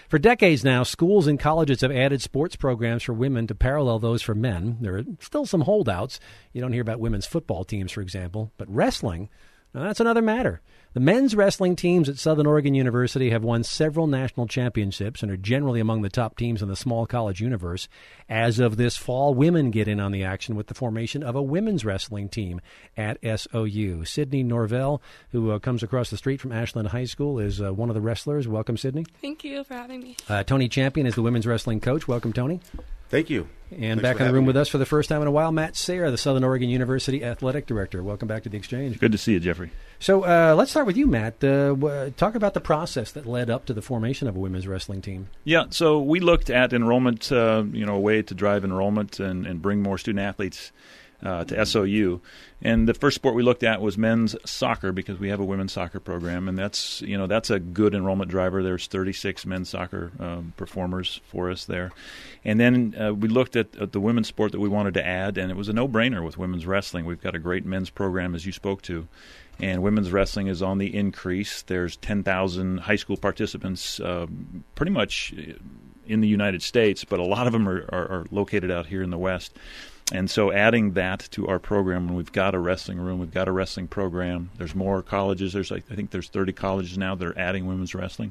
For decades now, schools and colleges have added sports programs for women to parallel those for men. There are still some holdouts. You don't hear about women's football teams, for example. But wrestling, now that's another matter. The men's wrestling teams at Southern Oregon University have won several national championships and are generally among the top teams in the small college universe. As of this fall, women get in on the action with the formation of a women's wrestling team at SOU. Sydney Norvell, who comes across the street from Ashland High School, is one of the wrestlers. Welcome, Sydney. Thank you for having me. Tony Champion is the women's wrestling coach. Welcome, Tony. Thank you. And Thanks back in the room with us for the first time in a while, Matt Sayre, the Southern Oregon University Athletic Director. Welcome back to the Exchange. Good to see you, Jeffrey. So let's start with you, Matt. Talk about the process that led up to the formation of a women's wrestling team. Yeah, so we looked at enrollment, a way to drive enrollment and bring more student athletes to SOU. And the first sport we looked at was men's soccer because we have a women's soccer program, and that's a good enrollment driver. There's 36 men's soccer performers for us there. And then we looked at the women's sport that we wanted to add, and it was a no-brainer with women's wrestling. We've got a great men's program, as you spoke to, and women's wrestling is on the increase. There's 10,000 high school participants pretty much in the United States, but a lot of them are located out here in the West. And so adding that to our program, when we've got a wrestling room, we've got a wrestling program, there's more colleges. I think there's 30 colleges now that are adding women's wrestling.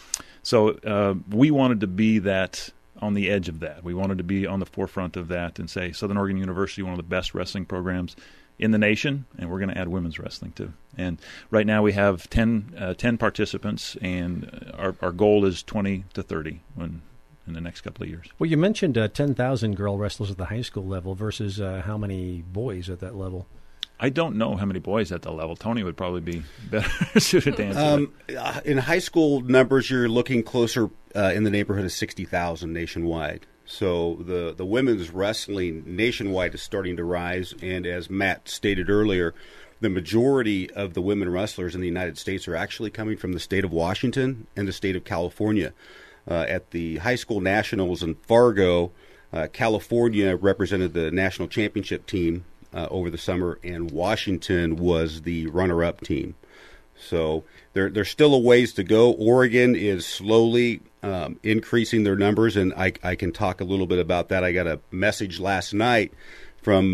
So we wanted to be that on the edge of that. We wanted to be on the forefront of that and say Southern Oregon University, one of the best wrestling programs in the nation, and we're going to add women's wrestling too. And right now we have 10 participants, and our goal is 20 to 30 in the next couple of years. Well, you mentioned 10,000 girl wrestlers at the high school level versus how many boys at that level? I don't know how many boys at that level. Tony would probably be better suited to answer that. In high school numbers, you're looking closer in the neighborhood of 60,000 nationwide. So the women's wrestling nationwide is starting to rise, and as Matt stated earlier, the majority of the women wrestlers in the United States are actually coming from the state of Washington and the state of California. At the high school nationals in Fargo, California represented the national championship team over the summer, and Washington was the runner-up team. So there's still a ways to go. Oregon is slowly increasing their numbers, and I can talk a little bit about that. I got a message last night from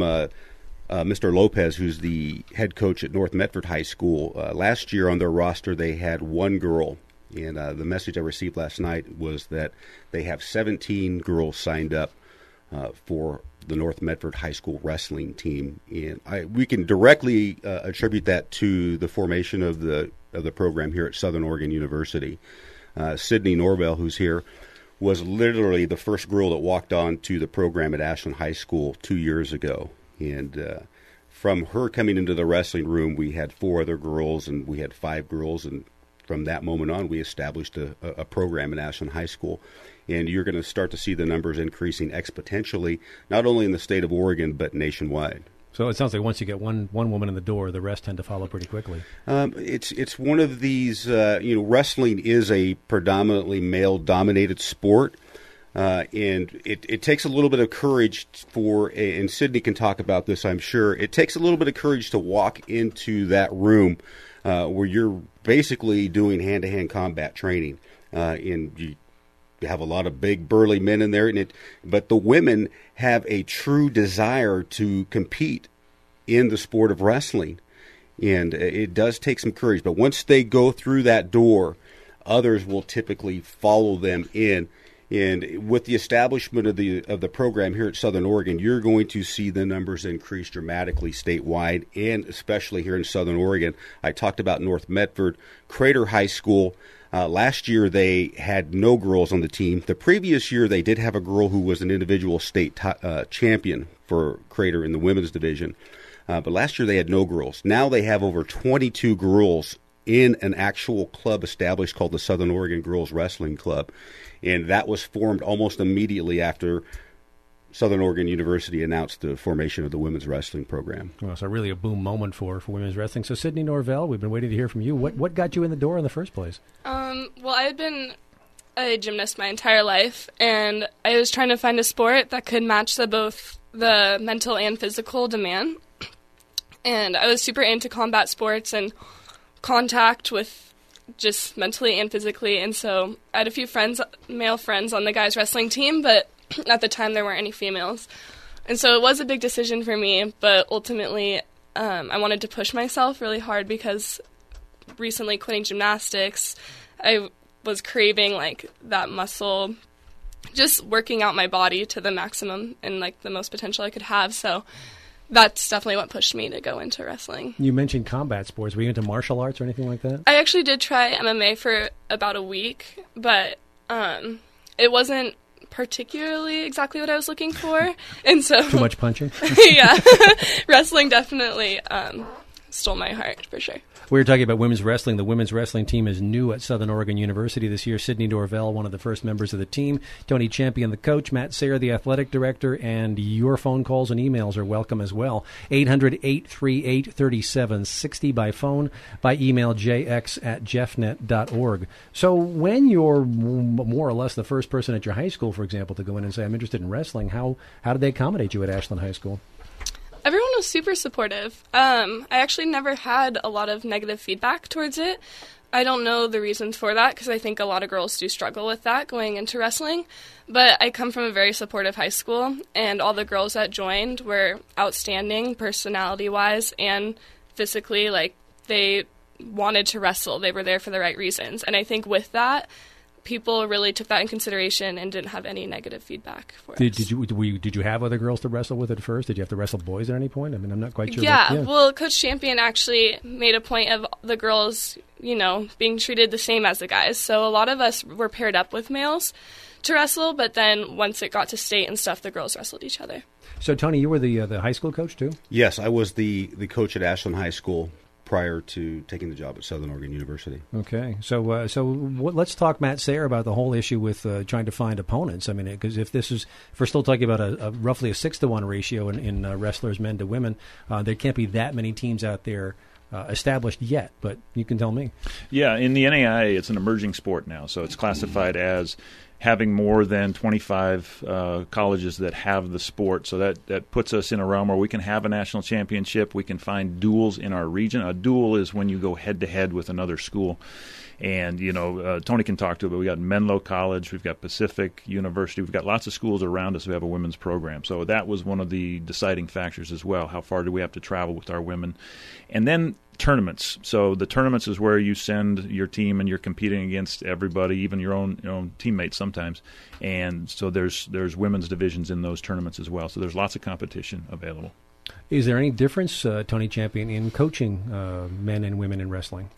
Mr. Lopez, who's the head coach at North Medford High School. Last year on their roster, they had one girl. And the message I received last night was that they have 17 girls signed up for the North Medford High School wrestling team. And we can directly attribute that to the formation of the program here at Southern Oregon University. Sydney Norvell, who's here, was literally the first girl that walked on to the program at Ashland High School 2 years ago. And from her coming into the wrestling room, we had 4 other girls, and we had 5 girls, and from that moment on, we established a program at Ashland High School, and you're going to start to see the numbers increasing exponentially, not only in the state of Oregon, but nationwide. So it sounds like once you get one woman in the door, the rest tend to follow pretty quickly. It's one of these, wrestling is a predominantly male-dominated sport, and it takes a little bit of courage and Sydney can talk about this, I'm sure, it takes a little bit of courage to walk into that room where you're basically doing hand-to-hand combat training, and you have a lot of big burly men in there, but the women have a true desire to compete in the sport of wrestling, and it does take some courage. But once they go through that door, others will typically follow them in. And with the establishment of the program here at Southern Oregon, you're going to see the numbers increase dramatically statewide, and especially here in Southern Oregon. I talked about North Medford, Crater High School. Last year they had no girls on the team. The previous year they did have a girl who was an individual state champion for Crater in the women's division. But last year they had no girls. Now they have over 22 girls in an actual club established called the Southern Oregon Girls Wrestling Club. And that was formed almost immediately after Southern Oregon University announced the formation of the women's wrestling program. Well, so really a boom moment for women's wrestling. So Sydney Norvell, we've been waiting to hear from you. What got you in the door in the first place? Well, I had been a gymnast my entire life, and I was trying to find a sport that could match both the mental and physical demand. And I was super into combat sports and contact with just mentally and physically. And so I had a few male friends on the guys wrestling team, but at the time there weren't any females. And so it was a big decision for me, but ultimately I wanted to push myself really hard because recently quitting gymnastics, I was craving like that muscle, just working out my body to the maximum and like the most potential I could have. So that's definitely what pushed me to go into wrestling. You mentioned combat sports. Were you into martial arts or anything like that? I actually did try MMA for about a week, but it wasn't particularly exactly what I was looking for. And so Too much punching? Yeah. Wrestling definitely stole my heart for sure. We were talking about women's wrestling. The women's wrestling team is new at Southern Oregon University this year. Sydney Dorvell, one of the first members of the team. Tony Champion, the coach. Matt Sayre, the athletic director. And your phone calls and emails are welcome as well. 800-838-3760 by phone, by email jx@jeffnet.org. So when you're more or less the first person at your high school, for example, to go in and say, I'm interested in wrestling, how did they accommodate you at Ashland High School? Everyone was super supportive. I actually never had a lot of negative feedback towards it. I don't know the reasons for that because I think a lot of girls do struggle with that going into wrestling. But I come from a very supportive high school, and all the girls that joined were outstanding personality-wise and physically. Like, they wanted to wrestle. They were there for the right reasons. And I think with that, people really took that in consideration and didn't have any negative feedback for us. Did you have other girls to wrestle with at first? Did you have to wrestle boys at any point? I mean, I'm not quite sure. Yeah, well, Coach Champion actually made a point of the girls, being treated the same as the guys. So a lot of us were paired up with males to wrestle, but then once it got to state and stuff, the girls wrestled each other. So, Tony, you were the high school coach, too? Yes, I was the coach at Ashland High School prior to taking the job at Southern Oregon University. Okay, so let's talk, Matt Sayre, about the whole issue with trying to find opponents. I mean, because if we're still talking about a roughly a 6-to-1 ratio in wrestlers, men to women, there can't be that many teams out there established yet, but you can tell me. Yeah, in the NAIA, it's an emerging sport now, so it's classified as having more than 25 colleges that have the sport. So that puts us in a realm where we can have a national championship. We can find duels in our region. A duel is when you go head-to-head with another school. And, Tony can talk to it, but we got Menlo College, we've got Pacific University, we've got lots of schools around us who have a women's program. So that was one of the deciding factors as well. How far do we have to travel with our women? And then tournaments. So the tournaments is where you send your team and you're competing against everybody, even your own teammates sometimes. And so there's women's divisions in those tournaments as well. So there's lots of competition available. Is there any difference, Tony Champion, in coaching men and women in wrestling?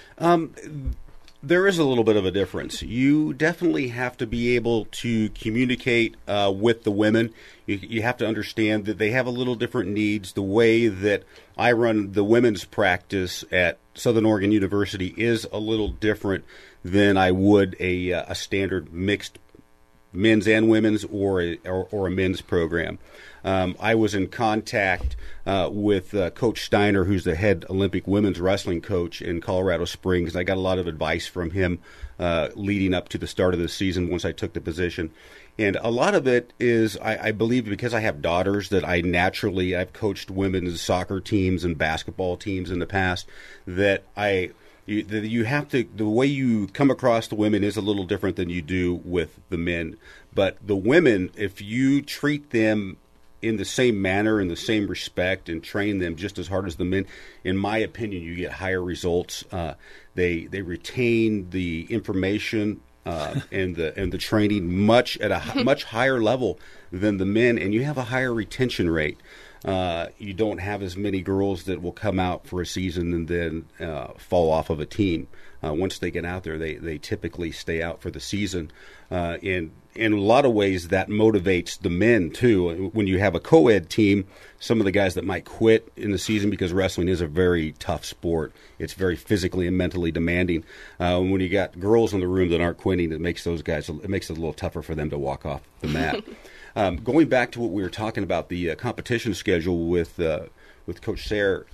There is a little bit of a difference. You definitely have to be able to communicate with the women. You have to understand that they have a little different needs. The way that I run the women's practice at Southern Oregon University is a little different than I would a standard mixed men's and women's or a men's program. I was in contact with Coach Steiner, who's the head Olympic women's wrestling coach in Colorado Springs. I got a lot of advice from him leading up to the start of the season once I took the position. And a lot of it is, I believe, because I have daughters, that I've coached women's soccer teams and basketball teams in the past, that you have to, the way you come across the women is a little different than you do with the men. But the women, if you treat them in the same manner, in the same respect, and train them just as hard as the men, in my opinion, you get higher results. They retain the information and the training at a much higher level than the men, and you have a higher retention rate. You don't have as many girls that will come out for a season and then fall off of a team. Once they get out there, they typically stay out for the season. And in a lot of ways, that motivates the men, too. When you have a co-ed team, some of the guys that might quit in the season, because wrestling is a very tough sport. It's very physically and mentally demanding. When you got girls in the room that aren't quitting, it makes it a little tougher for them to walk off the mat. Going back to what we were talking about, the competition schedule with Coach Sayre,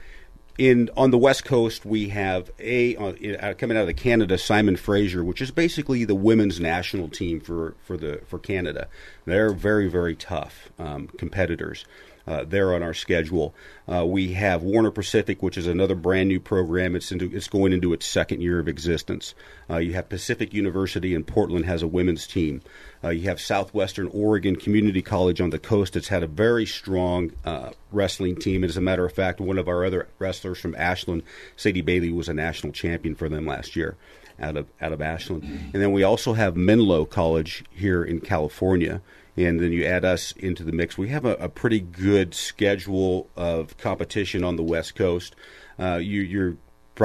on the West Coast, we have coming out of Canada, Simon Fraser, which is basically the women's national team for Canada. They're very, very tough competitors. there on our schedule. We have Warner Pacific, which is another brand new program. It's going into its second year of existence. You have Pacific University in Portland has a women's team. You have Southwestern Oregon Community College on the coast that's had a very strong wrestling team. And as a matter of fact, one of our other wrestlers from Ashland, Sadie Bailey, was a national champion for them last year out of Ashland. And then we also have Menlo College here in California. And then you add us into the mix. We have a pretty good schedule of competition on the West Coast. Your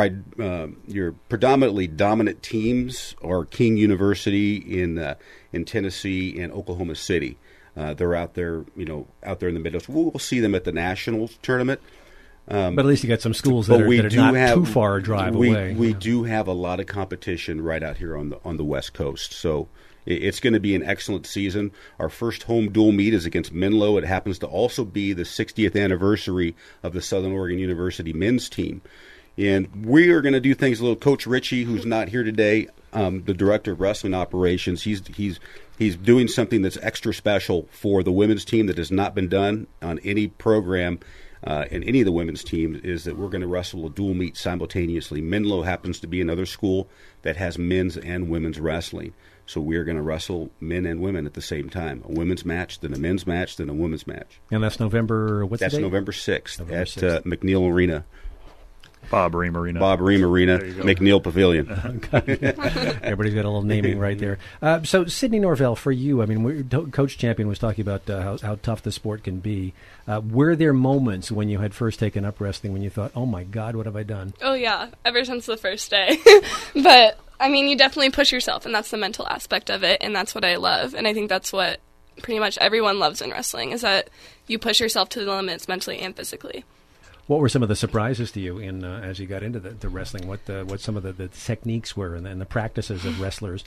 predominantly dominant teams are King University in Tennessee and Oklahoma City. They're out there in the Midwest. We'll see them at the Nationals tournament. But at least you got some schools that are not too far a drive away. We do have a lot of competition right out here on the West Coast. So it's going to be an excellent season. Our first home dual meet is against Menlo. It happens to also be the 60th anniversary of the Southern Oregon University men's team. And we are going to do things a little. Coach Ritchie, who's not here today, the director of wrestling operations, he's doing something that's extra special for the women's team that has not been done on any program in any of the women's teams, is that we're going to wrestle a dual meet simultaneously. Menlo happens to be another school that has men's and women's wrestling. So we are going to wrestle men and women at the same time. A women's match, then a men's match, then a women's match. And that's November, what's the date? That's November 6th at McNeil Arena. Bob Ream Arena, McNeil Pavilion. Everybody's got a little naming right there. So, Sydney Norvell, for you, I mean, Coach Champion was talking about how tough the sport can be. Were there moments when you had first taken up wrestling when you thought, oh, my God, what have I done? Oh, yeah, ever since the first day. But, I mean, you definitely push yourself, and that's the mental aspect of it, and that's what I love. And I think that's what pretty much everyone loves in wrestling, is that you push yourself to the limits mentally and physically. What were some of the surprises to you in as you got into the wrestling? What some of the techniques were and the practices of wrestlers?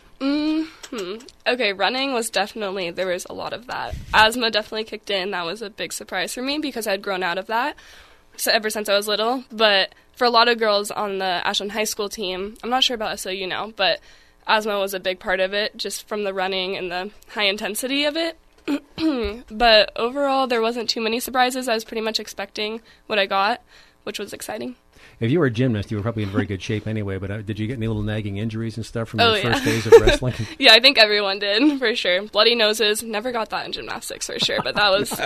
Okay, running was definitely, there was a lot of that. Asthma definitely kicked in. That was a big surprise for me because I'd grown out of that ever since I was little. But for a lot of girls on the Ashland High School team, I'm not sure about SOU now, but asthma was a big part of it, just from the running and the high intensity of it. But overall, there wasn't too many surprises. I was pretty much expecting what I got, which was exciting. If you were a gymnast, you were probably in very good shape anyway, but did you get any little nagging injuries and stuff from your first days of wrestling? Yeah, I think everyone did, for sure. Bloody noses, never got that in gymnastics, for sure, but that was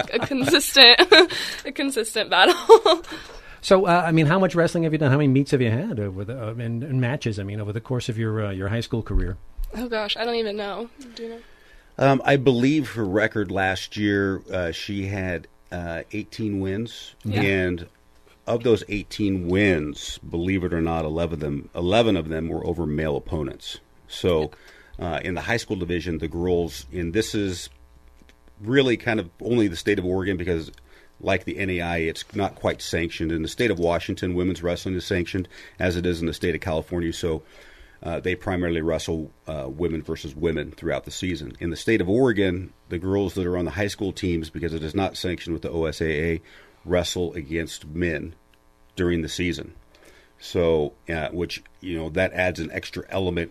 a consistent battle. So, I mean, how much wrestling have you done? How many meets have you had and matches, I mean, over the course of your high school career? Oh, gosh, I don't even know. Do you know? I believe her record last year, she had 18 wins, and of those 18 wins, believe it or not, 11 of them were over male opponents. So in the high school division, the girls, and this is really kind of only the state of Oregon because like the NAI, it's not quite sanctioned. In the state of Washington, women's wrestling is sanctioned, as it is in the state of California, so they primarily wrestle women versus women throughout the season. In the state of Oregon, the girls that are on the high school teams, because it is not sanctioned with the OSAA, wrestle against men during the season. So, which, that adds an extra element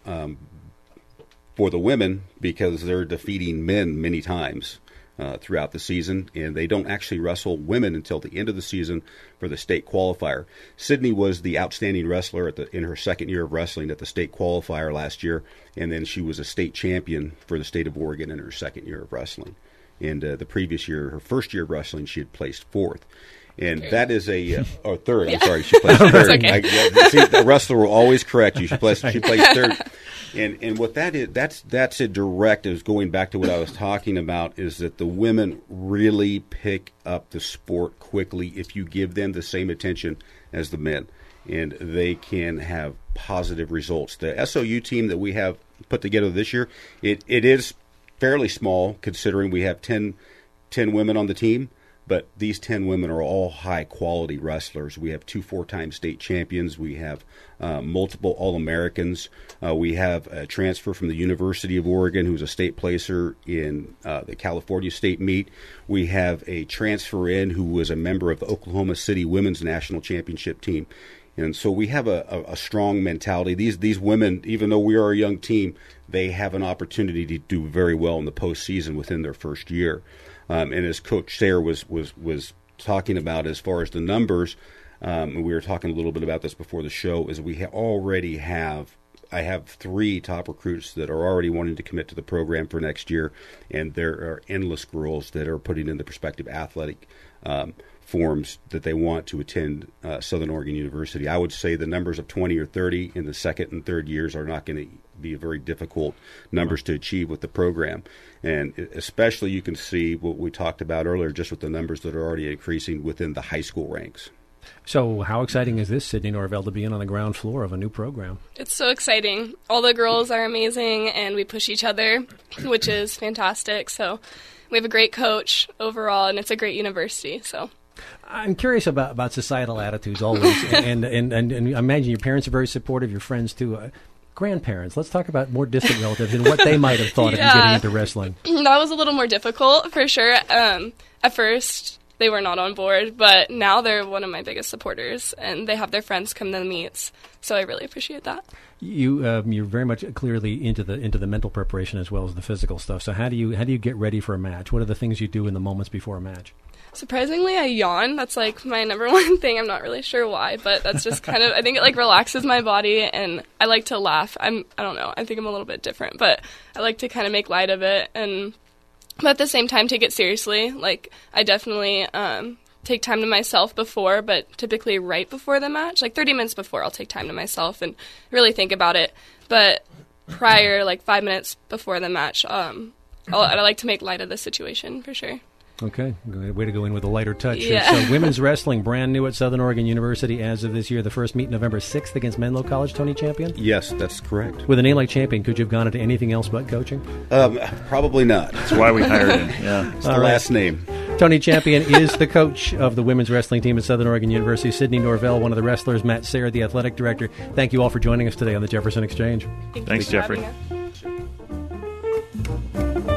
for the women because they're defeating men many times throughout the season, and they don't actually wrestle women until the end of the season for the state qualifier. Sydney was the outstanding wrestler in her second year of wrestling at the state qualifier last year, and then she was a state champion for the state of Oregon in her second year of wrestling. And the previous year, her first year of wrestling, she had placed fourth. And that is third. I'm sorry, she placed third. Okay. The wrestler will always correct you. She placed third. And what that is, that's a direct, is going back to what I was talking about, is that the women really pick up the sport quickly if you give them the same attention as the men, and they can have positive results. The SOU team that we have put together this year, it is fairly small considering we have 10 women on the team. But these 10 women are all high-quality wrestlers. We have 2 four-time state champions. We have multiple All-Americans. We have a transfer from the University of Oregon who's a state placer in the California State meet. We have a transfer in who was a member of the Oklahoma City Women's National Championship team. And so we have a strong mentality. These women, even though we are a young team, they have an opportunity to do very well in the postseason within their first year. And as Coach Sayre was talking about as far as the numbers, and we were talking a little bit about this before the show, is we already have I have 3 top recruits that are already wanting to commit to the program for next year, and there are endless girls that are putting in the prospective athletic forms that they want to attend Southern Oregon University. I would say the numbers of 20 or 30 in the second and third years are not going to be very difficult numbers to achieve with the program. And especially you can see what we talked about earlier, just with the numbers that are already increasing within the high school ranks. So how exciting is this, Sydney Norvell, to be in on the ground floor of a new program? It's so exciting. All the girls are amazing, and we push each other, which is fantastic. So we have a great coach overall, and it's a great university. So I'm curious about societal attitudes always, and I imagine your parents are very supportive, your friends too. Grandparents, let's talk about more distant relatives and what they might have thought of you getting into wrestling. That was a little more difficult, for sure. At first, they were not on board, but now they're one of my biggest supporters, and they have their friends come to the meets, so I really appreciate that. You're very much clearly into the mental preparation as well as the physical stuff. So how do you get ready for a match? What are the things you do in the moments before a match? Surprisingly, I yawn. That's like my number one thing. I'm not really sure why, but that's just kind of, I think it like relaxes my body, and I like to laugh. I don't know. I think I'm a little bit different, but I like to kind of make light of it, but at the same time take it seriously. Like I definitely take time to myself before, but typically right before the match, like 30 minutes before, I'll take time to myself and really think about it. But prior, like 5 minutes before the match, I like to make light of the situation for sure. Okay, way to go in with a lighter touch. Yeah. So women's wrestling, brand new at Southern Oregon University as of this year. The first meet November 6th against Menlo College. Tony Champion? Yes, that's correct. With a name like Champion, could you have gone into anything else but coaching? Probably not. That's why we hired him. Yeah, it's the last name. Tony Champion is the coach of the women's wrestling team at Southern Oregon University. Sydney Norvell, one of the wrestlers. Matt Sayre, the athletic director. Thank you all for joining us today on the Jefferson Exchange. Thanks, Jeffrey. Having us.